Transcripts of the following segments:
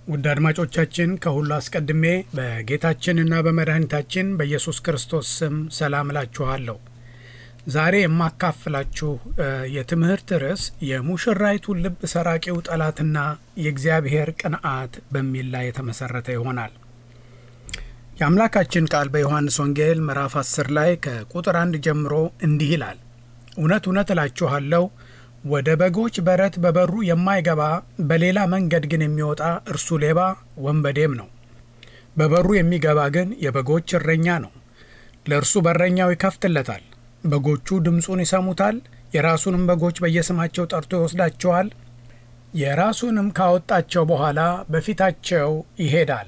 ውድ አድማጮቻችን ከሁሉ አስቀድሜ በጌታችንና በመድኃኒታችን በኢየሱስ ክርስቶስ ስም ሰላም እላችኋለሁ። ዛሬ የማካፍላችሁ የትምህርት ርዕስ የሙሽራይቱ ልብ ሰራቂው ጠላትና የእግዚአብሔር ቅንዓት በሚል ላይ የተመሰረተ ይሆናል። የአምላካችን ቃል በዮሐንስ ወንጌል ምዕራፍ 10 ላይ ከቁጥር 1 ጀምሮ እንዲህ ይላል። እውነት እውነት እላችኋለሁ ወደ በጎች በረት በበሩ የማይገባ በሌላ መንገድ ግን የሚወጣ እርሱ ሌባ ወንበዴም ነው። በበሩ የሚገባ ግን የበጎች እረኛ ነው። ለእርሱ በረኛው ይከፍትለታል። በጎቹ ድምፁን ይሰሙታል። የራሱንም በጎች በየስማቸው ጠርቶ ይወስዳቸዋል። የራሱንም ካወጣቸው በኋላ በፊታቸው ይሄዳል።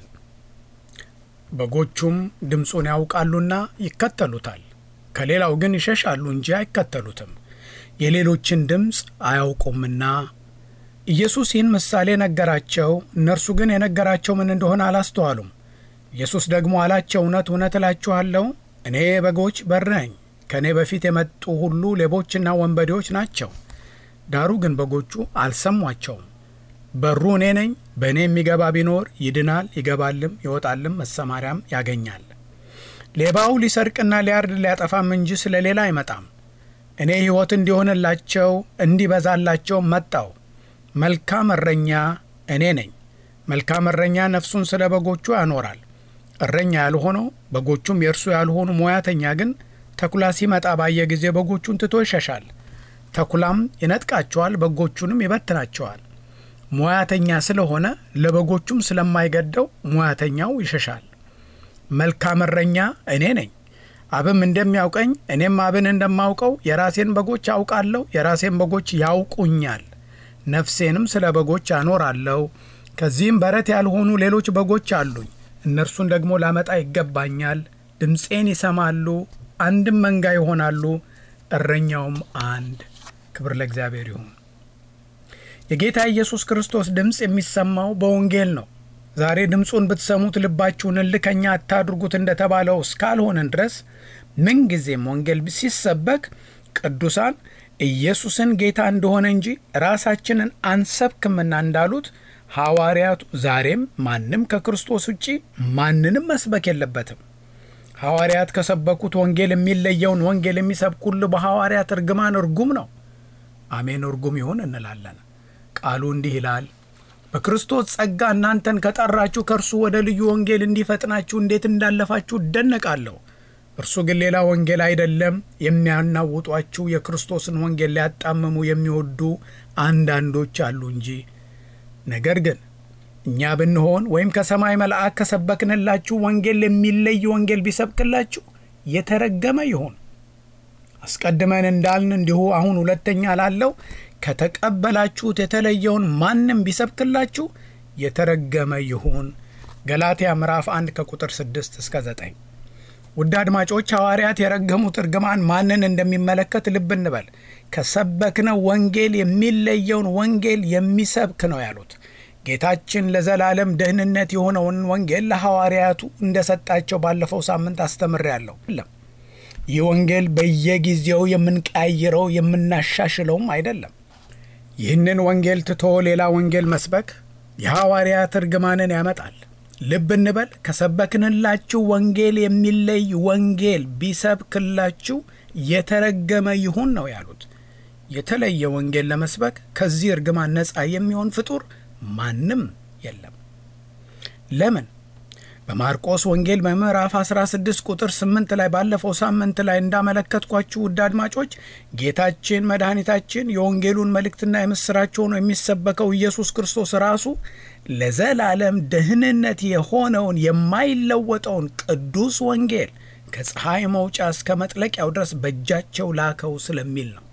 በጎቹም ድምፁን ያውቃሉና ይከተሉታል። ከሌላው ግን ይሸሻሉ እንጂ አይከተሉትም፣ የሌሎችን ድምፅ አያውቁምና። ኢየሱስ ይህን ምሳሌ ነገራቸው። እነርሱ ግን የነገራቸው ምን እንደሆነ አላስተዋሉም። ኢየሱስ ደግሞ አላቸው፣ እውነት እውነት እላችኋለሁ እኔ በጎች በር ነኝ። ከእኔ በፊት የመጡ ሁሉ ሌቦችና ወንበዴዎች ናቸው፣ ዳሩ ግን በጎቹ አልሰሟቸውም። በሩ እኔ ነኝ። በእኔ የሚገባ ቢኖር ይድናል፣ ይገባልም ይወጣልም መሰማሪያም ያገኛል። ሌባው ሊሰርቅና ሊያርድ ሊያጠፋም እንጂ ስለ ሌላ አይመጣም። እኔ ሕይወት እንዲሆንላቸው እንዲበዛላቸው መጣሁ። መልካም እረኛ እኔ ነኝ። መልካም እረኛ ነፍሱን ስለ በጎቹ ያኖራል። እረኛ ያልሆነው በጎቹም የእርሱ ያልሆኑ ሞያተኛ ግን ተኩላ ሲመጣ ባየ ጊዜ በጎቹን ትቶ ይሸሻል። ተኩላም ይነጥቃቸዋል፣ በጎቹንም ይበትናቸዋል። ሞያተኛ ስለሆነ ለበጎቹም ስለማይገደው ሞያተኛው ይሸሻል። መልካም እረኛ እኔ ነኝ። አብም እንደሚያውቀኝ እኔም አብን እንደማውቀው የራሴን በጎች አውቃለሁ፣ የራሴን በጎች ያውቁኛል። ነፍሴንም ስለ በጎች አኖራለሁ። ከዚህም በረት ያልሆኑ ሌሎች በጎች አሉኝ። እነርሱን ደግሞ ላመጣ ይገባኛል። ድምፄን ይሰማሉ፣ አንድም መንጋ ይሆናሉ፣ እረኛውም አንድ። ክብር ለእግዚአብሔር ይሁን። የጌታ ኢየሱስ ክርስቶስ ድምፅ የሚሰማው በወንጌል ነው። ዛሬ ድምፁን ብትሰሙት ልባችሁን እልከኛ አታድርጉት እንደተባለው እስካልሆነን ድረስ ምንጊዜም ወንጌል ሲሰበክ ቅዱሳን ኢየሱስን ጌታ እንደሆነ እንጂ ራሳችንን አንሰብክምና እንዳሉት ሐዋርያቱ ዛሬም ማንም ከክርስቶስ ውጪ ማንንም መስበክ የለበትም። ሐዋርያት ከሰበኩት ወንጌል የሚለየውን ወንጌል የሚሰብክ ሁሉ በሐዋርያት እርግማን እርጉም ነው። አሜን፣ እርጉም ይሁን እንላለን። ቃሉ እንዲህ ይላል፣ በክርስቶስ ጸጋ እናንተን ከጠራችሁ ከእርሱ ወደ ልዩ ወንጌል እንዲፈጥናችሁ እንዴት እንዳለፋችሁ እደነቃለሁ። እርሱ ግን ሌላ ወንጌል አይደለም። የሚያናውጧችሁ የክርስቶስን ወንጌል ሊያጣምሙ የሚወዱ አንዳንዶች አሉ እንጂ። ነገር ግን እኛ ብንሆን ወይም ከሰማይ መልአክ ከሰበክንላችሁ ወንጌል የሚለይ ወንጌል ቢሰብክላችሁ የተረገመ ይሁን። አስቀድመን እንዳልን እንዲሁ አሁን ሁለተኛ ላለው ከተቀበላችሁት የተለየውን ማንም ቢሰብክላችሁ የተረገመ ይሁን። ገላትያ ምዕራፍ 1 ከቁጥር 6 እስከ 9። ውድ አድማጮች፣ ሐዋርያት የረገሙት እርግማን ማንን እንደሚመለከት ልብ እንበል። ከሰበክነው ወንጌል የሚለየውን ወንጌል የሚሰብክ ነው ያሉት። ጌታችን ለዘላለም ደህንነት የሆነውን ወንጌል ለሐዋርያቱ እንደሰጣቸው ባለፈው ሳምንት አስተምሬያለሁ። ይህ ወንጌል በየጊዜው የምንቀያይረው የምናሻሽለውም አይደለም። ይህንን ወንጌል ትቶ ሌላ ወንጌል መስበክ የሐዋርያት እርግማንን ያመጣል። ልብ እንበል። ከሰበክንላችሁ ወንጌል የሚለይ ወንጌል ቢሰብክላችሁ የተረገመ ይሁን ነው ያሉት። የተለየ ወንጌል ለመስበክ ከዚህ እርግማን ነፃ የሚሆን ፍጡር ማንም የለም። ለምን? በማርቆስ ወንጌል በምዕራፍ 16 ቁጥር 8 ላይ ባለፈው ሳምንት ላይ እንዳመለከትኳችሁ ውድ አድማጮች፣ ጌታችን መድኃኒታችን የወንጌሉን መልእክትና የምስራች ሆኖ የሚሰበከው ኢየሱስ ክርስቶስ ራሱ ለዘላለም ደህንነት የሆነውን የማይለወጠውን ቅዱስ ወንጌል ከፀሐይ መውጫ እስከ መጥለቂያው ድረስ በእጃቸው ላከው ስለሚል ነው።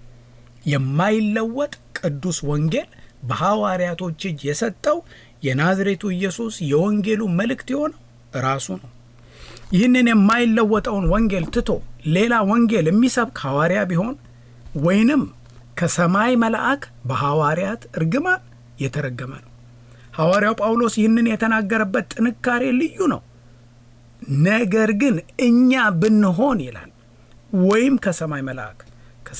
የማይለወጥ ቅዱስ ወንጌል በሐዋርያቶች እጅ የሰጠው የናዝሬቱ ኢየሱስ የወንጌሉ መልእክት የሆነው ራሱ ነው። ይህንን የማይለወጠውን ወንጌል ትቶ ሌላ ወንጌል የሚሰብክ ሐዋርያ ቢሆን ወይንም ከሰማይ መልአክ በሐዋርያት እርግማን የተረገመ ነው። ሐዋርያው ጳውሎስ ይህንን የተናገረበት ጥንካሬ ልዩ ነው። ነገር ግን እኛ ብንሆን ይላል ወይም ከሰማይ መልአክ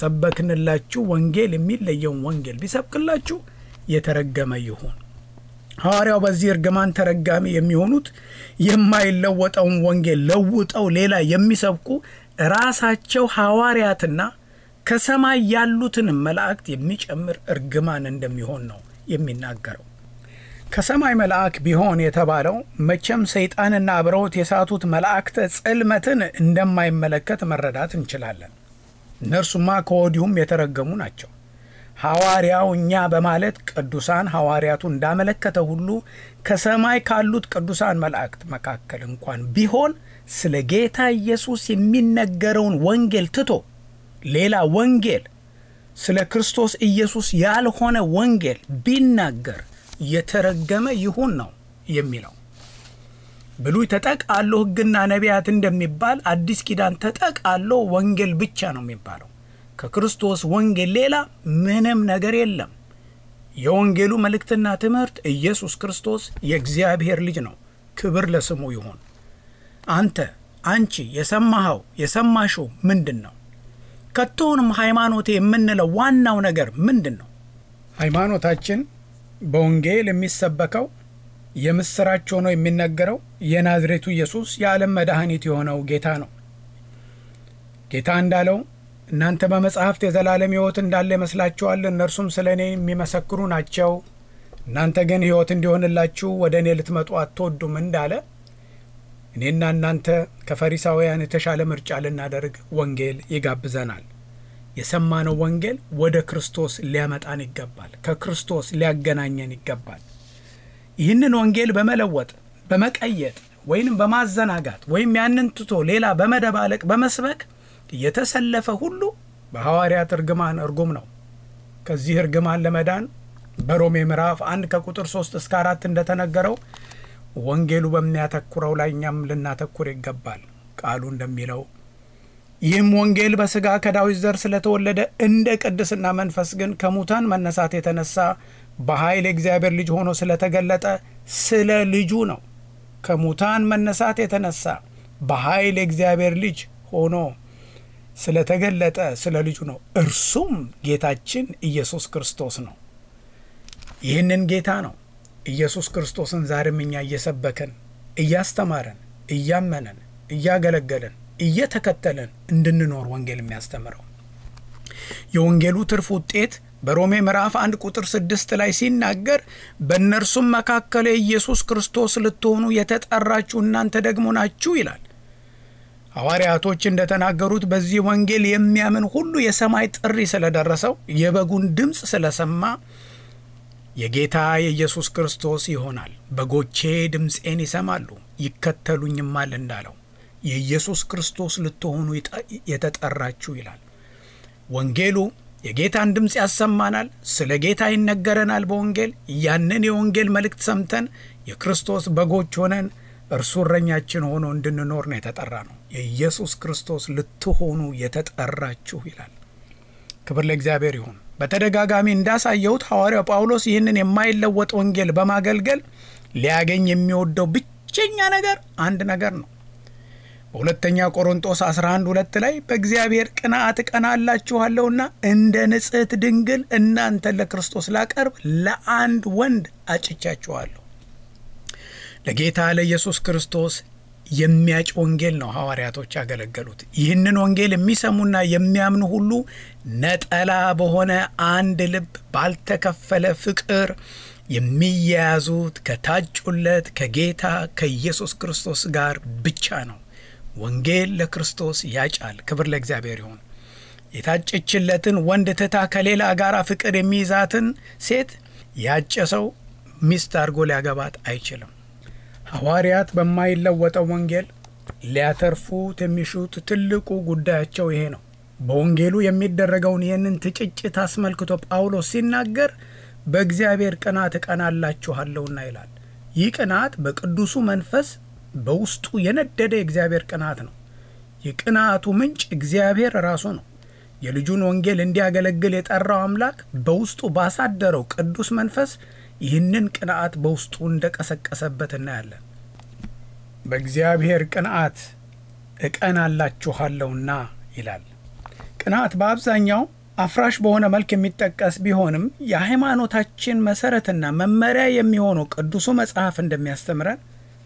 ከሰበክንላችሁ ወንጌል የሚለየውን ወንጌል ቢሰብክላችሁ የተረገመ ይሁን። ሐዋርያው በዚህ እርግማን ተረጋሚ የሚሆኑት የማይለወጠውን ወንጌል ለውጠው ሌላ የሚሰብኩ ራሳቸው ሐዋርያትና ከሰማይ ያሉትን መላእክት የሚጨምር እርግማን እንደሚሆን ነው የሚናገረው። ከሰማይ መልአክ ቢሆን የተባለው መቼም ሰይጣንና አብረውት የሳቱት መላእክተ ጽልመትን እንደማይመለከት መረዳት እንችላለን። እነርሱማ ከወዲሁም የተረገሙ ናቸው። ሐዋርያው እኛ በማለት ቅዱሳን ሐዋርያቱ እንዳመለከተ ሁሉ ከሰማይ ካሉት ቅዱሳን መላእክት መካከል እንኳን ቢሆን ስለ ጌታ ኢየሱስ የሚነገረውን ወንጌል ትቶ ሌላ ወንጌል፣ ስለ ክርስቶስ ኢየሱስ ያልሆነ ወንጌል ቢናገር የተረገመ ይሁን ነው የሚለው። ብሉይ ተጠቃሎ ሕግና ነቢያት እንደሚባል አዲስ ኪዳን ተጠቃሎ ወንጌል ብቻ ነው የሚባለው። ከክርስቶስ ወንጌል ሌላ ምንም ነገር የለም። የወንጌሉ መልእክትና ትምህርት ኢየሱስ ክርስቶስ የእግዚአብሔር ልጅ ነው። ክብር ለስሙ ይሁን። አንቺ የሰማሽው ምንድን ነው? ከቶውንም ሃይማኖቴ የምንለው ዋናው ነገር ምንድን ነው? ሃይማኖታችን በወንጌል የሚሰበከው የምስራች ሆኖ የሚነገረው የናዝሬቱ ኢየሱስ የዓለም መድኃኒት የሆነው ጌታ ነው። ጌታ እንዳለው እናንተ በመጽሐፍት የዘላለም ሕይወት እንዳለ ይመስላችኋል፣ እነርሱም ስለ እኔ የሚመሰክሩ ናቸው። እናንተ ግን ሕይወት እንዲሆንላችሁ ወደ እኔ ልትመጡ አትወዱም እንዳለ እኔና እናንተ ከፈሪሳውያን የተሻለ ምርጫ ልናደርግ ወንጌል ይጋብዘናል። የሰማነው ወንጌል ወደ ክርስቶስ ሊያመጣን ይገባል። ከክርስቶስ ሊያገናኘን ይገባል። ይህንን ወንጌል በመለወጥ በመቀየጥ ወይንም በማዘናጋት ወይም ያንን ትቶ ሌላ በመደባለቅ በመስበክ የተሰለፈ ሁሉ በሐዋርያት እርግማን እርጉም ነው። ከዚህ እርግማን ለመዳን በሮሜ ምዕራፍ 1 ከቁጥር 3 እስከ 4 እንደተነገረው ወንጌሉ በሚያተኩረው ላይ እኛም ልናተኩር ይገባል። ቃሉ እንደሚለው ይህም ወንጌል በሥጋ ከዳዊት ዘር ስለተወለደ እንደ ቅድስና መንፈስ ግን ከሙታን መነሳት የተነሳ በኃይል የእግዚአብሔር ልጅ ሆኖ ስለተገለጠ ስለ ልጁ ነው። ከሙታን መነሳት የተነሳ በኃይል የእግዚአብሔር ልጅ ሆኖ ስለተገለጠ ስለ ልጁ ነው። እርሱም ጌታችን ኢየሱስ ክርስቶስ ነው። ይህንን ጌታ ነው ኢየሱስ ክርስቶስን ዛሬም እኛ እየሰበከን እያስተማረን እያመነን እያገለገለን እየተከተለን እንድንኖር ወንጌል የሚያስተምረው። የወንጌሉ ትርፍ ውጤት በሮሜ ምዕራፍ 1 ቁጥር 6 ላይ ሲናገር በእነርሱም መካከል ኢየሱስ ክርስቶስ ልትሆኑ የተጠራችሁ እናንተ ደግሞ ናችሁ ይላል። ሐዋርያቶች እንደተናገሩት በዚህ ወንጌል የሚያምን ሁሉ የሰማይ ጥሪ ስለደረሰው የበጉን ድምፅ ስለሰማ የጌታ የኢየሱስ ክርስቶስ ይሆናል። በጎቼ ድምፄን ይሰማሉ ይከተሉኝማል እንዳለው የኢየሱስ ክርስቶስ ልትሆኑ የተጠራችሁ ይላል። ወንጌሉ የጌታን ድምፅ ያሰማናል። ስለ ጌታ ይነገረናል በወንጌል። ያንን የወንጌል መልእክት ሰምተን የክርስቶስ በጎች ሆነን እርሱ እረኛችን ሆኖ እንድንኖር ነው የተጠራ ነው። የኢየሱስ ክርስቶስ ልትሆኑ የተጠራችሁ ይላል። ክብር ለእግዚአብሔር ይሁን። በተደጋጋሚ እንዳሳየሁት ሐዋርያው ጳውሎስ ይህንን የማይለወጥ ወንጌል በማገልገል ሊያገኝ የሚወደው ብቸኛ ነገር አንድ ነገር ነው። በሁለተኛ ቆሮንቶስ 11:2 ላይ በእግዚአብሔር ቅንዓት እቀናላችኋለሁና እንደ ንጽሕት ድንግል እናንተን ለክርስቶስ ላቀርብ ለአንድ ወንድ አጭቻችኋለሁ። ለጌታ ለኢየሱስ ክርስቶስ የሚያጭ ወንጌል ነው ሐዋርያቶች ያገለገሉት። ይህንን ወንጌል የሚሰሙና የሚያምኑ ሁሉ ነጠላ በሆነ አንድ ልብ ባልተከፈለ ፍቅር የሚያያዙት ከታጩለት ከጌታ ከኢየሱስ ክርስቶስ ጋር ብቻ ነው። ወንጌል ለክርስቶስ ያጫል። ክብር ለእግዚአብሔር ይሁን። የታጨችለትን ወንድ ትታ ከሌላ ጋር ፍቅር የሚይዛትን ሴት ያጨ ሰው ሚስት አድርጎ ሊያገባት አይችልም። ሐዋርያት በማይለወጠው ወንጌል ሊያተርፉት የሚሹት ትልቁ ጉዳያቸው ይሄ ነው። በወንጌሉ የሚደረገውን ይህንን ትጭጭት አስመልክቶ ጳውሎስ ሲናገር በእግዚአብሔር ቅንዓት እቀናላችኋለሁና ይላል። ይህ ቅንዓት በቅዱሱ መንፈስ በውስጡ የነደደ የእግዚአብሔር ቅንዓት ነው። የቅንዓቱ ምንጭ እግዚአብሔር ራሱ ነው። የልጁን ወንጌል እንዲያገለግል የጠራው አምላክ በውስጡ ባሳደረው ቅዱስ መንፈስ ይህንን ቅንዓት በውስጡ እንደቀሰቀሰበት እናያለን። በእግዚአብሔር ቅንዓት እቀናላችኋለሁና ይላል። ቅንዓት በአብዛኛው አፍራሽ በሆነ መልክ የሚጠቀስ ቢሆንም የሃይማኖታችን መሰረትና መመሪያ የሚሆነው ቅዱሱ መጽሐፍ እንደሚያስተምረን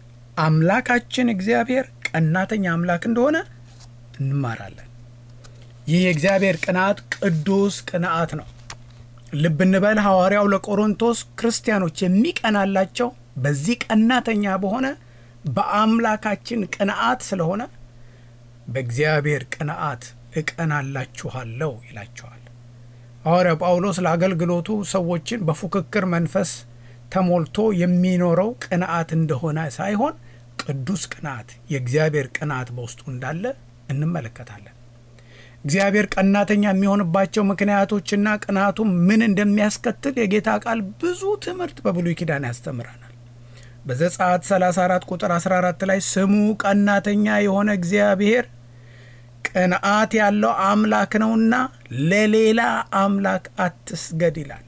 አምላካችን እግዚአብሔር ቀናተኛ አምላክ እንደሆነ እንማራለን። ይህ የእግዚአብሔር ቅንዓት ቅዱስ ቅንዓት ነው። ልብ እንበል፣ ሐዋርያው ለቆሮንቶስ ክርስቲያኖች የሚቀናላቸው በዚህ ቀናተኛ በሆነ በአምላካችን ቅንዓት ስለሆነ በእግዚአብሔር ቅንዓት እቀናላችኋለሁ ይላቸዋል። ሐዋርያው ጳውሎስ ለአገልግሎቱ ሰዎችን በፉክክር መንፈስ ተሞልቶ የሚኖረው ቅንዓት እንደሆነ ሳይሆን ቅዱስ ቅንዓት፣ የእግዚአብሔር ቅንዓት በውስጡ እንዳለ እንመለከታለን። እግዚአብሔር ቀናተኛ የሚሆንባቸው ምክንያቶችና ቅንዓቱ ምን እንደሚያስከትል የጌታ ቃል ብዙ ትምህርት በብሉይ ኪዳን ያስተምረናል። በዘጸአት 34 ቁጥር 14 ላይ ስሙ ቀናተኛ የሆነ እግዚአብሔር ቅንዓት ያለው አምላክ ነውና ለሌላ አምላክ አትስገድ ይላል።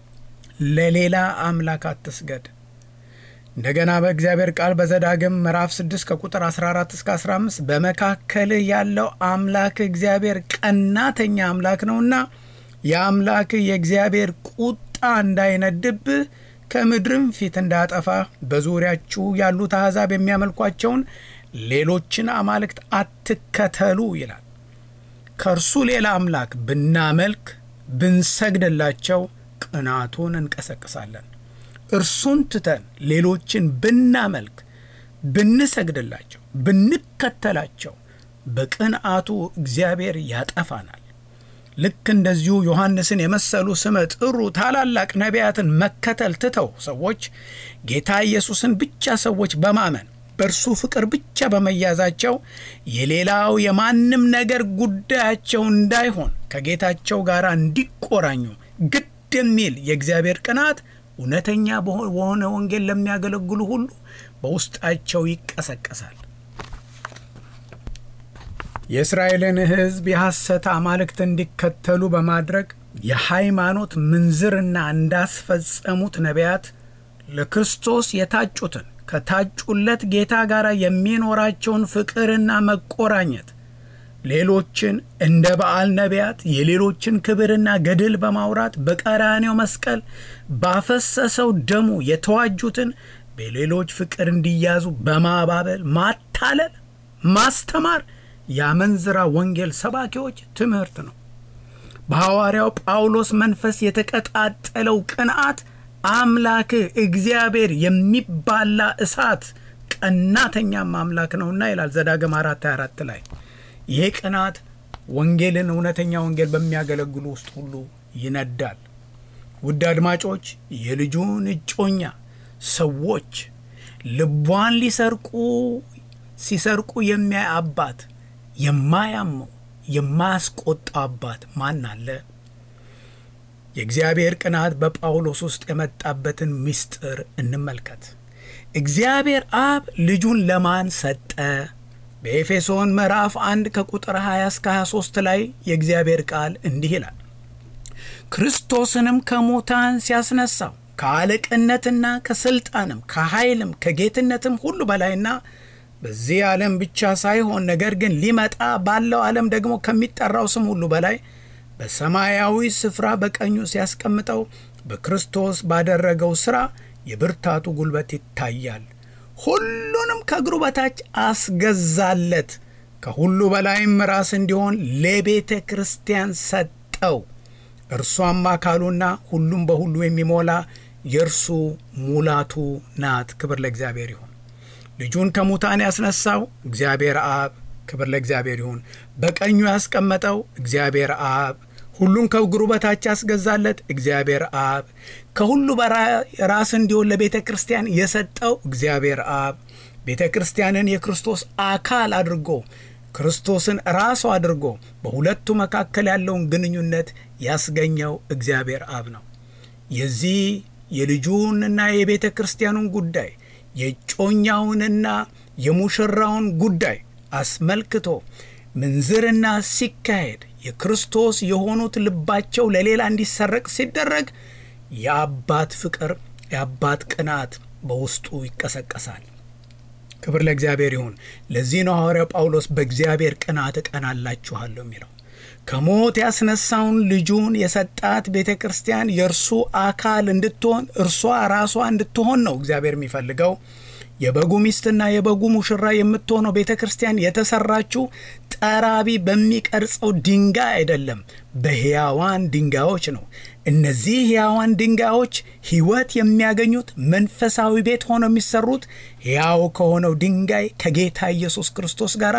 ለሌላ አምላክ አትስገድ። እንደገና በእግዚአብሔር ቃል በዘዳግም ምዕራፍ 6 ከቁጥር 14 እስከ 15 በመካከልህ ያለው አምላክ እግዚአብሔር ቀናተኛ አምላክ ነውና የአምላክ የእግዚአብሔር ቁጣ እንዳይነድብህ ከምድርም ፊት እንዳጠፋ በዙሪያችሁ ያሉት አሕዛብ የሚያመልኳቸውን ሌሎችን አማልክት አትከተሉ ይላል። ከእርሱ ሌላ አምላክ ብናመልክ ብንሰግድላቸው ቅንዓቱን እንቀሰቅሳለን። እርሱን ትተን ሌሎችን ብናመልክ ብንሰግድላቸው ብንከተላቸው በቅንዓቱ እግዚአብሔር ያጠፋናል። ልክ እንደዚሁ ዮሐንስን የመሰሉ ስመ ጥሩ ታላላቅ ነቢያትን መከተል ትተው ሰዎች ጌታ ኢየሱስን ብቻ ሰዎች በማመን በእርሱ ፍቅር ብቻ በመያዛቸው የሌላው የማንም ነገር ጉዳያቸው እንዳይሆን ከጌታቸው ጋር እንዲቆራኙ ግድ የሚል የእግዚአብሔር ቅንዓት እውነተኛ በሆነ ወንጌል ለሚያገለግሉ ሁሉ በውስጣቸው ይቀሰቀሳል። የእስራኤልን ሕዝብ የሐሰት አማልክት እንዲከተሉ በማድረግ የሃይማኖት ምንዝርና እንዳስፈጸሙት ነቢያት ለክርስቶስ የታጩትን ከታጩለት ጌታ ጋር የሚኖራቸውን ፍቅርና መቆራኘት ሌሎችን እንደ በዓል ነቢያት የሌሎችን ክብርና ገድል በማውራት በቀራንዮ መስቀል ባፈሰሰው ደሙ የተዋጁትን በሌሎች ፍቅር እንዲያዙ በማባበል ማታለል፣ ማስተማር ያመንዝራ ወንጌል ሰባኪዎች ትምህርት ነው። በሐዋርያው ጳውሎስ መንፈስ የተቀጣጠለው ቅንዓት አምላክ እግዚአብሔር የሚባላ እሳት ቀናተኛም አምላክ ነውና ይላል ዘዳግም 4:24 ላይ። ይሄ ቅንዓት ወንጌልን እውነተኛ ወንጌል በሚያገለግሉ ውስጥ ሁሉ ይነዳል። ውድ አድማጮች፣ የልጁን እጮኛ ሰዎች ልቧን ሲሰርቁ የሚያይ አባት የማያመው የማያስቆጣ አባት ማን አለ? የእግዚአብሔር ቅንዓት በጳውሎስ ውስጥ የመጣበትን ምስጢር እንመልከት። እግዚአብሔር አብ ልጁን ለማን ሰጠ? በኤፌሶን ምዕራፍ 1 ከቁጥር 20 እስከ 23 ላይ የእግዚአብሔር ቃል እንዲህ ይላል። ክርስቶስንም ከሙታን ሲያስነሳው ከአለቅነትና ከስልጣንም ከኃይልም ከጌትነትም ሁሉ በላይና በዚህ ዓለም ብቻ ሳይሆን ነገር ግን ሊመጣ ባለው ዓለም ደግሞ ከሚጠራው ስም ሁሉ በላይ በሰማያዊ ስፍራ በቀኙ ሲያስቀምጠው በክርስቶስ ባደረገው ሥራ የብርታቱ ጉልበት ይታያል። ሁሉንም ከእግሩ በታች አስገዛለት፣ ከሁሉ በላይም ራስ እንዲሆን ለቤተ ክርስቲያን ሰጠው። እርሷም አካሉና ሁሉም በሁሉ የሚሞላ የእርሱ ሙላቱ ናት። ክብር ለእግዚአብሔር ይሁን። ልጁን ከሙታን ያስነሳው እግዚአብሔር አብ፣ ክብር ለእግዚአብሔር ይሁን። በቀኙ ያስቀመጠው እግዚአብሔር አብ፣ ሁሉን ከእግሩ በታች ያስገዛለት እግዚአብሔር አብ፣ ከሁሉ በላይ ራስ እንዲሆን ለቤተ ክርስቲያን የሰጠው እግዚአብሔር አብ፣ ቤተ ክርስቲያንን የክርስቶስ አካል አድርጎ ክርስቶስን ራሱ አድርጎ በሁለቱ መካከል ያለውን ግንኙነት ያስገኘው እግዚአብሔር አብ ነው። የዚህ የልጁንና የቤተ ክርስቲያኑን ጉዳይ የጮኛውንና የሙሽራውን ጉዳይ አስመልክቶ ምንዝርና ሲካሄድ የክርስቶስ የሆኑት ልባቸው ለሌላ እንዲሰረቅ ሲደረግ የአባት ፍቅር የአባት ቅንዓት በውስጡ ይቀሰቀሳል። ክብር ለእግዚአብሔር ይሁን። ለዚህ ነው ሐዋርያው ጳውሎስ በእግዚአብሔር ቅንዓት እቀናላችኋለሁ የሚለው። ከሞት ያስነሳውን ልጁን የሰጣት ቤተክርስቲያን የእርሱ አካል እንድትሆን እርሷ ራሷ እንድትሆን ነው እግዚአብሔር የሚፈልገው። የበጉ ሚስትና የበጉ ሙሽራ የምትሆነው ቤተክርስቲያን የተሰራችው ጠራቢ በሚቀርጸው ድንጋይ አይደለም፣ በሕያዋን ድንጋዮች ነው። እነዚህ ሕያዋን ድንጋዮች ሕይወት የሚያገኙት መንፈሳዊ ቤት ሆነው የሚሰሩት ሕያው ከሆነው ድንጋይ ከጌታ ኢየሱስ ክርስቶስ ጋር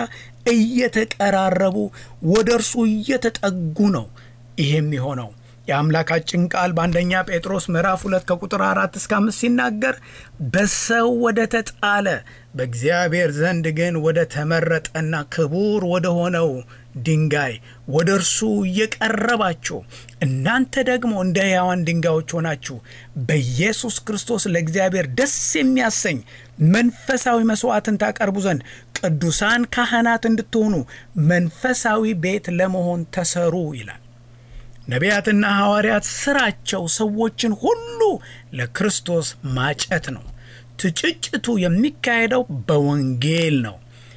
እየተቀራረቡ ወደ እርሱ እየተጠጉ ነው። ይሄም የሆነው የአምላካችን ቃል በአንደኛ ጴጥሮስ ምዕራፍ 2 ከቁጥር 4 እስከ 5 ሲናገር በሰው ወደ ተጣለ በእግዚአብሔር ዘንድ ግን ወደ ተመረጠና ክቡር ወደ ሆነው ድንጋይ ወደ እርሱ እየቀረባችሁ እናንተ ደግሞ እንደ ሕያዋን ድንጋዮች ሆናችሁ በኢየሱስ ክርስቶስ ለእግዚአብሔር ደስ የሚያሰኝ መንፈሳዊ መስዋዕትን ታቀርቡ ዘንድ ቅዱሳን ካህናት እንድትሆኑ መንፈሳዊ ቤት ለመሆን ተሰሩ ይላል። ነቢያትና ሐዋርያት ስራቸው ሰዎችን ሁሉ ለክርስቶስ ማጨት ነው። ትጭጭቱ የሚካሄደው በወንጌል ነው።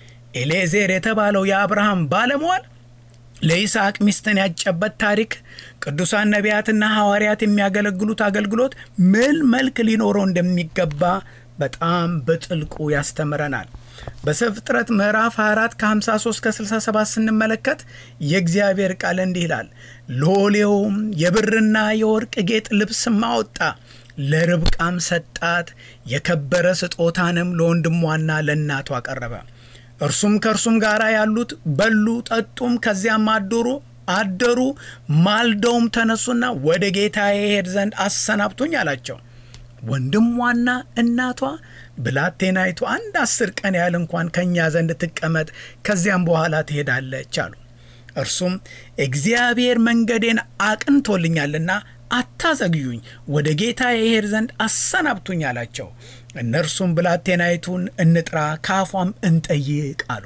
ኤሌዜር የተባለው የአብርሃም ባለሟል ለይስሐቅ ሚስትን ያጨበት ታሪክ ቅዱሳን ነቢያትና ሐዋርያት የሚያገለግሉት አገልግሎት ምን መልክ ሊኖረው እንደሚገባ በጣም በጥልቁ ያስተምረናል። በዘፍጥረት ምዕራፍ 24 ከ53 ከ67 ስንመለከት የእግዚአብሔር ቃል እንዲህ ይላል፣ ሎሌውም የብርና የወርቅ ጌጥ ልብስም አወጣ፣ ለርብቃም ሰጣት፣ የከበረ ስጦታንም ለወንድሟና ለእናቱ አቀረበ። እርሱም ከእርሱም ጋር ያሉት በሉ ጠጡም፣ ከዚያም አደሩ። ማልደውም ተነሱና ወደ ጌታዬ ሄድ ዘንድ አሰናብቱኝ አላቸው። ወንድሟና እናቷ ብላቴናይቱ 10 ቀን ያህል እንኳን ከኛ ዘንድ ትቀመጥ፣ ከዚያም በኋላ ትሄዳለች አሉ። እርሱም እግዚአብሔር መንገዴን አቅንቶልኛልና አታዘግዩኝ፣ ወደ ጌታዬ ሄድ ዘንድ አሰናብቱኝ አላቸው። እነርሱም ብላቴናይቱን እንጥራ ካፏም እንጠይቅ አሉ።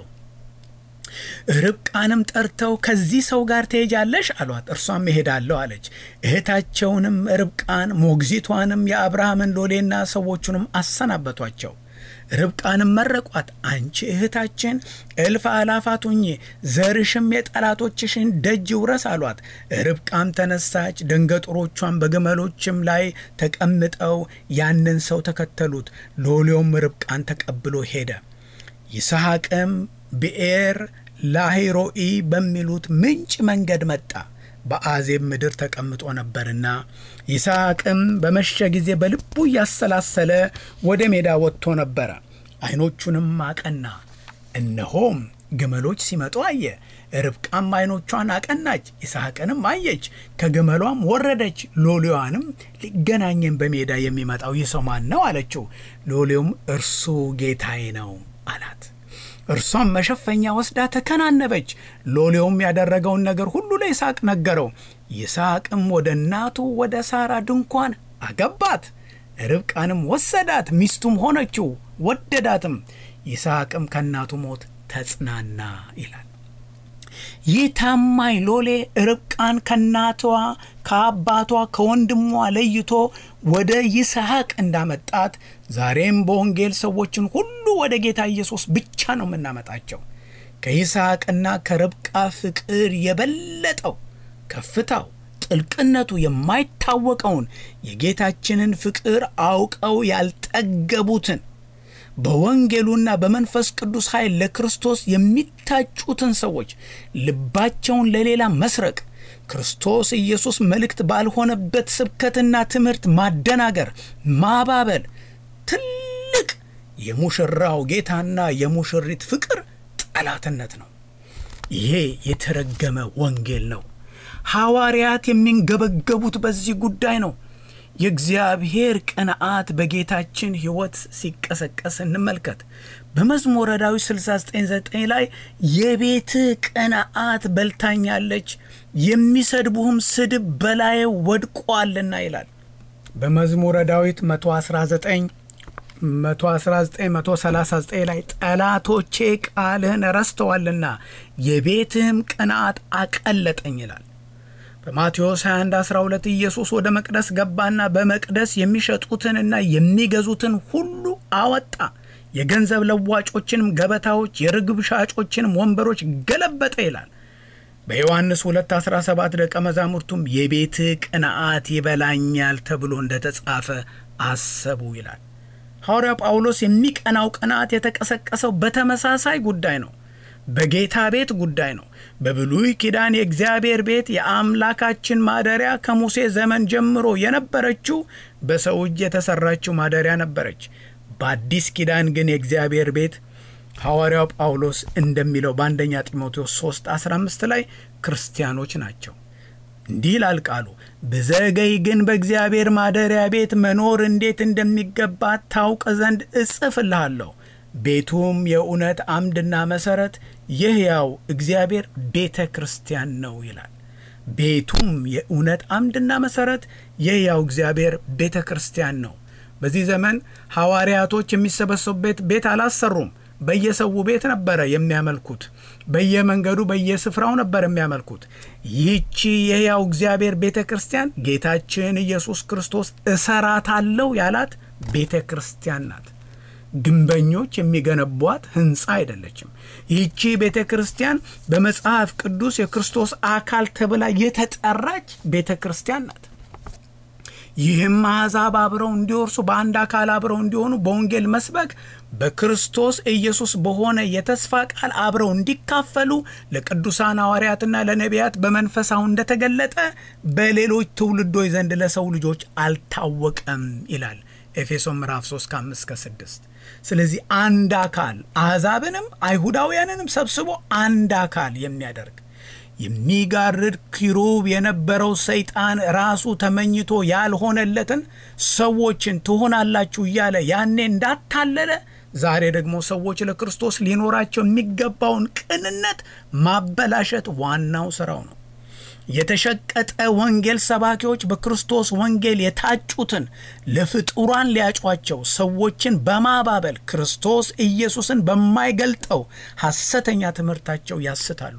ርብቃንም ጠርተው ከዚህ ሰው ጋር ትሄጃለሽ አሏት። እርሷም እሄዳለሁ አለች። እህታቸውንም ርብቃን ሞግዚቷንም የአብርሃምን ሎሌና ሰዎቹንም አሰናበቷቸው። ርብቃንም መረቋት፣ አንቺ እህታችን እልፍ አላፋት ሁኚ፣ ዘርሽም የጠላቶችሽን ደጅ ውረስ አሏት። ርብቃም ተነሳች፣ ደንገጥሮቿን በግመሎችም ላይ ተቀምጠው ያንን ሰው ተከተሉት። ሎሌውም ርብቃን ተቀብሎ ሄደ። ይስሐቅም ብኤር ላሂሮኢ በሚሉት ምንጭ መንገድ መጣ፣ በአዜብ ምድር ተቀምጦ ነበርና። ይስሐቅም በመሸ ጊዜ በልቡ ያሰላሰለ ወደ ሜዳ ወጥቶ ነበረ። ዓይኖቹንም አቀና፣ እነሆም ግመሎች ሲመጡ አየ። ርብቃም ዓይኖቿን አቀናች፣ ይስሐቅንም አየች፣ ከግመሏም ወረደች። ሎሌዋንም ሊገናኘን በሜዳ የሚመጣው ይህ ሰው ማን ነው አለችው። ሎሌውም እርሱ ጌታዬ ነው አላት። እርሷም መሸፈኛ ወስዳ ተከናነበች። ሎሌውም ያደረገውን ነገር ሁሉ ለይስሐቅ ነገረው። ይስሐቅም ወደ እናቱ ወደ ሳራ ድንኳን አገባት፣ ርብቃንም ወሰዳት፣ ሚስቱም ሆነችው፣ ወደዳትም። ይስሐቅም ከእናቱ ሞት ተጽናና ይላል። ይህ ታማኝ ሎሌ ርብቃን ከእናቷ ከአባቷ ከወንድሟ ለይቶ ወደ ይስሐቅ እንዳመጣት ዛሬም በወንጌል ሰዎችን ሁሉ ወደ ጌታ ኢየሱስ ብቻ ነው የምናመጣቸው። ከይስሐቅና ከርብቃ ፍቅር የበለጠው ከፍታው ጥልቅነቱ የማይታወቀውን የጌታችንን ፍቅር አውቀው ያልጠገቡትን በወንጌሉና በመንፈስ ቅዱስ ኃይል ለክርስቶስ የሚታጩትን ሰዎች ልባቸውን ለሌላ መስረቅ፣ ክርስቶስ ኢየሱስ መልእክት ባልሆነበት ስብከትና ትምህርት ማደናገር፣ ማባበል ትልቅ የሙሽራው ጌታና የሙሽሪት ፍቅር ጠላትነት ነው። ይሄ የተረገመ ወንጌል ነው። ሐዋርያት የሚንገበገቡት በዚህ ጉዳይ ነው። የእግዚአብሔር ቅንዓት በጌታችን ሕይወት ሲቀሰቀስ እንመልከት። በመዝሙረ ዳዊት 69:9 ላይ የቤት ቅንዓት በልታኛለች፣ የሚሰድቡህም ስድብ በላዬ ወድቋልና ይላል። በመዝሙረ ዳዊት 139 ላይ ጠላቶቼ ቃልህን ረስተዋልና የቤትህም ቅንዓት አቀለጠኝ ይላል። በማቴዎስ 21:12 ኢየሱስ ወደ መቅደስ ገባና በመቅደስ የሚሸጡትንና የሚገዙትን ሁሉ አወጣ፣ የገንዘብ ለዋጮችንም ገበታዎች፣ የርግብ ሻጮችንም ወንበሮች ገለበጠ ይላል። በዮሐንስ 2:17 ደቀ መዛሙርቱም የቤት ቅንዓት ይበላኛል ተብሎ እንደተጻፈ አሰቡ ይላል። ሐዋርያው ጳውሎስ የሚቀናው ቅንዓት የተቀሰቀሰው በተመሳሳይ ጉዳይ ነው፣ በጌታ ቤት ጉዳይ ነው። በብሉይ ኪዳን የእግዚአብሔር ቤት የአምላካችን ማደሪያ ከሙሴ ዘመን ጀምሮ የነበረችው በሰው እጅ የተሰራችው ማደሪያ ነበረች። በአዲስ ኪዳን ግን የእግዚአብሔር ቤት ሐዋርያው ጳውሎስ እንደሚለው በአንደኛ ጢሞቴዎስ 3:15 ላይ ክርስቲያኖች ናቸው። እንዲህ ይላል ቃሉ፣ ብዘገይ ግን በእግዚአብሔር ማደሪያ ቤት መኖር እንዴት እንደሚገባ ታውቅ ዘንድ እጽፍልሃለሁ። ቤቱም የእውነት አምድና መሠረት የሕያው እግዚአብሔር ቤተ ክርስቲያን ነው ይላል። ቤቱም የእውነት አምድና መሠረት የሕያው እግዚአብሔር ቤተ ክርስቲያን ነው። በዚህ ዘመን ሐዋርያቶች የሚሰበሰቡበት ቤት አላሰሩም። በየሰው ቤት ነበረ የሚያመልኩት። በየመንገዱ በየስፍራው ነበር የሚያመልኩት። ይህቺ የሕያው እግዚአብሔር ቤተ ክርስቲያን ጌታችን ኢየሱስ ክርስቶስ እሰራታለሁ ያላት ቤተ ክርስቲያን ናት። ግንበኞች የሚገነቧት ሕንፃ አይደለችም። ይህቺ ቤተ ክርስቲያን በመጽሐፍ ቅዱስ የክርስቶስ አካል ተብላ የተጠራች ቤተ ክርስቲያን ናት። ይህም አሕዛብ አብረው እንዲወርሱ በአንድ አካል አብረው እንዲሆኑ በወንጌል መስበክ በክርስቶስ ኢየሱስ በሆነ የተስፋ ቃል አብረው እንዲካፈሉ ለቅዱሳን ሐዋርያትና ለነቢያት በመንፈሳው እንደተገለጠ በሌሎች ትውልዶች ዘንድ ለሰው ልጆች አልታወቀም ይላል ኤፌሶን ምዕራፍ 3:5-6። ስለዚህ አንድ አካል አሕዛብንም አይሁዳውያንንም ሰብስቦ አንድ አካል የሚያደርግ የሚጋርድ ኪሩብ የነበረው ሰይጣን ራሱ ተመኝቶ ያልሆነለትን ሰዎችን ትሆናላችሁ እያለ ያኔ እንዳታለለ ዛሬ ደግሞ ሰዎች ለክርስቶስ ሊኖራቸው የሚገባውን ቅንነት ማበላሸት ዋናው ስራው ነው። የተሸቀጠ ወንጌል ሰባኪዎች በክርስቶስ ወንጌል የታጩትን ለፍጡራን ሊያጯቸው ሰዎችን በማባበል ክርስቶስ ኢየሱስን በማይገልጠው ሐሰተኛ ትምህርታቸው ያስታሉ።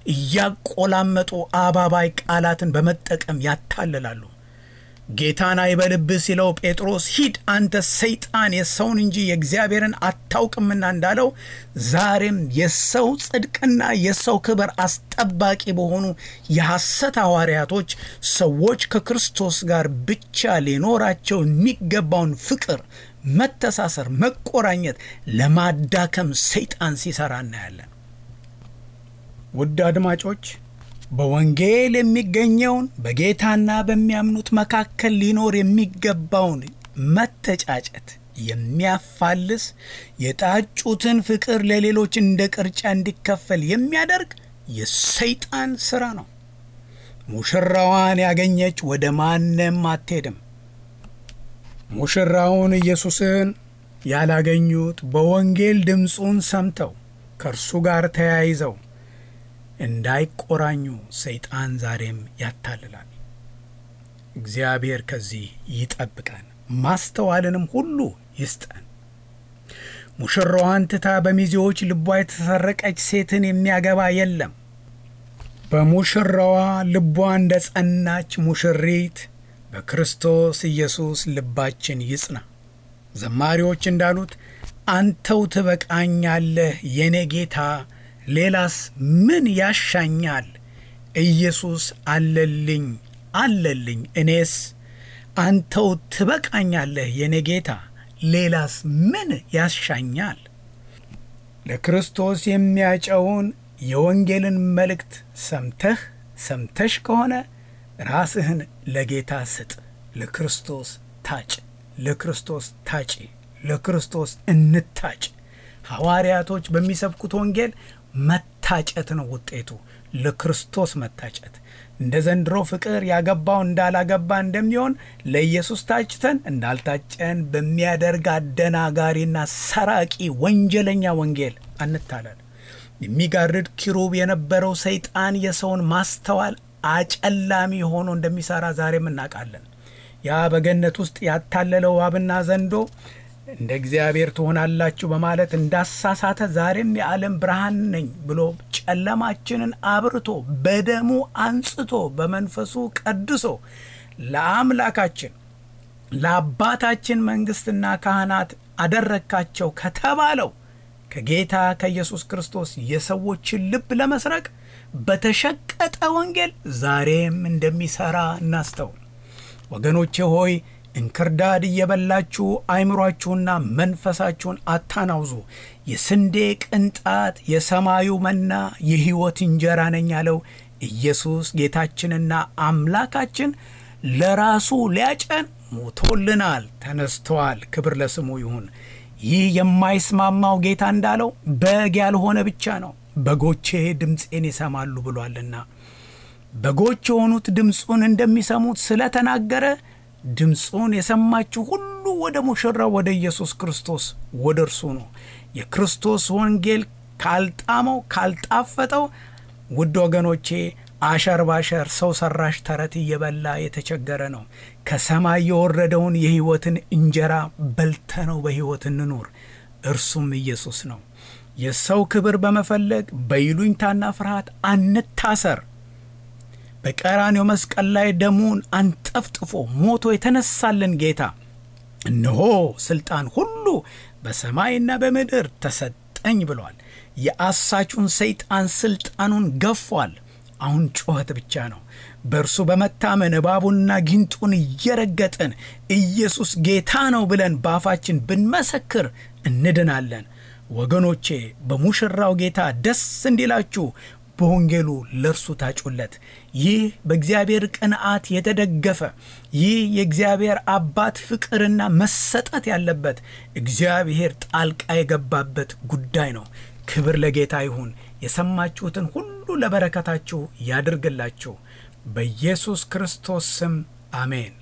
እያቆላመጡ አባባይ ቃላትን በመጠቀም ያታልላሉ። ጌታን አይበልብህ ሲለው ጴጥሮስ ሂድ አንተ ሰይጣን የሰውን እንጂ የእግዚአብሔርን አታውቅምና እንዳለው ዛሬም የሰው ጽድቅና የሰው ክብር አስጠባቂ በሆኑ የሐሰት ሐዋርያቶች ሰዎች ከክርስቶስ ጋር ብቻ ሊኖራቸው የሚገባውን ፍቅር፣ መተሳሰር፣ መቆራኘት ለማዳከም ሰይጣን ሲሰራ እናያለን። ውድ አድማጮች፣ በወንጌል የሚገኘውን በጌታና በሚያምኑት መካከል ሊኖር የሚገባውን መተጫጨት የሚያፋልስ የጣጩትን ፍቅር ለሌሎች እንደ ቅርጫ እንዲከፈል የሚያደርግ የሰይጣን ሥራ ነው። ሙሽራዋን ያገኘች ወደ ማንም አትሄድም። ሙሽራውን ኢየሱስን ያላገኙት በወንጌል ድምፁን ሰምተው ከእርሱ ጋር ተያይዘው እንዳይቆራኙ ሰይጣን ዛሬም ያታልላል። እግዚአብሔር ከዚህ ይጠብቀን፣ ማስተዋልንም ሁሉ ይስጠን። ሙሽራዋን ትታ በሚዜዎች ልቧ የተሰረቀች ሴትን የሚያገባ የለም። በሙሽራዋ ልቧ እንደ ጸናች ሙሽሪት በክርስቶስ ኢየሱስ ልባችን ይጽና። ዘማሪዎች እንዳሉት አንተው ትበቃኛለህ የኔ ጌታ፣ ሌላስ ምን ያሻኛል? ኢየሱስ አለልኝ አለልኝ እኔስ። አንተው ትበቃኛለህ የኔ ጌታ፣ ሌላስ ምን ያሻኛል? ለክርስቶስ የሚያጨውን የወንጌልን መልእክት ሰምተሽ ከሆነ ራስህን ለጌታ ስጥ። ለክርስቶስ ታጭ፣ ለክርስቶስ ታጪ፣ ለክርስቶስ እንታጭ። ሐዋርያቶች በሚሰብኩት ወንጌል መታጨት ነው ውጤቱ፣ ለክርስቶስ መታጨት። እንደ ዘንድሮ ፍቅር ያገባው እንዳላገባ እንደሚሆን ለኢየሱስ ታጭተን እንዳልታጨን በሚያደርግ አደናጋሪና ሰራቂ ወንጀለኛ ወንጌል አንታለል። የሚጋርድ ኪሩብ የነበረው ሰይጣን የሰውን ማስተዋል አጨላሚ ሆኖ እንደሚሰራ ዛሬም እናውቃለን። ያ በገነት ውስጥ ያታለለው እባብና ዘንዶ እንደ እግዚአብሔር ትሆናላችሁ በማለት እንዳሳሳተ ዛሬም የዓለም ብርሃን ነኝ ብሎ ጨለማችንን አብርቶ በደሙ አንጽቶ በመንፈሱ ቀድሶ ለአምላካችን ለአባታችን መንግሥትና ካህናት አደረካቸው ከተባለው ከጌታ ከኢየሱስ ክርስቶስ የሰዎችን ልብ ለመስረቅ በተሸቀጠ ወንጌል ዛሬም እንደሚሰራ እናስተውል። ወገኖቼ ሆይ እንክርዳድ እየበላችሁ አይምሯችሁና መንፈሳችሁን አታናውዙ። የስንዴ ቅንጣት የሰማዩ መና የሕይወት እንጀራ ነኝ ያለው ኢየሱስ ጌታችንና አምላካችን ለራሱ ሊያጨን ሞቶልናል፣ ተነስቷል። ክብር ለስሙ ይሁን። ይህ የማይስማማው ጌታ እንዳለው በግ ያልሆነ ብቻ ነው በጎቼ ድምፄን ይሰማሉ ብሏልና በጎች የሆኑት ድምፁን እንደሚሰሙት ስለተናገረ ድምፁን የሰማችሁ ሁሉ ወደ ሙሽራው ወደ ኢየሱስ ክርስቶስ ወደ እርሱ ነው። የክርስቶስ ወንጌል ካልጣመው ካልጣፈጠው ውድ ወገኖቼ አሸር ባሸር ሰው ሰራሽ ተረት እየበላ የተቸገረ ነው። ከሰማይ የወረደውን የሕይወትን እንጀራ በልተነው በሕይወት እንኖር። እርሱም ኢየሱስ ነው። የሰው ክብር በመፈለግ በይሉኝታና ፍርሃት አንታሰር። በቀራንዮ መስቀል ላይ ደሙን አንጠፍጥፎ ሞቶ የተነሳልን ጌታ እነሆ ስልጣን ሁሉ በሰማይና በምድር ተሰጠኝ ብሏል። የአሳቹን ሰይጣን ስልጣኑን ገፏል። አሁን ጩኸት ብቻ ነው። በእርሱ በመታመን እባቡንና ጊንጡን እየረገጥን ኢየሱስ ጌታ ነው ብለን በአፋችን ብንመሰክር እንድናለን። ወገኖቼ በሙሽራው ጌታ ደስ እንዲላችሁ በወንጌሉ ለርሱ ታጩለት። ይህ በእግዚአብሔር ቅንዓት የተደገፈ ይህ የእግዚአብሔር አባት ፍቅርና መሰጠት ያለበት እግዚአብሔር ጣልቃ የገባበት ጉዳይ ነው። ክብር ለጌታ ይሁን። የሰማችሁትን ሁሉ ለበረከታችሁ ያድርግላችሁ። በኢየሱስ ክርስቶስ ስም አሜን።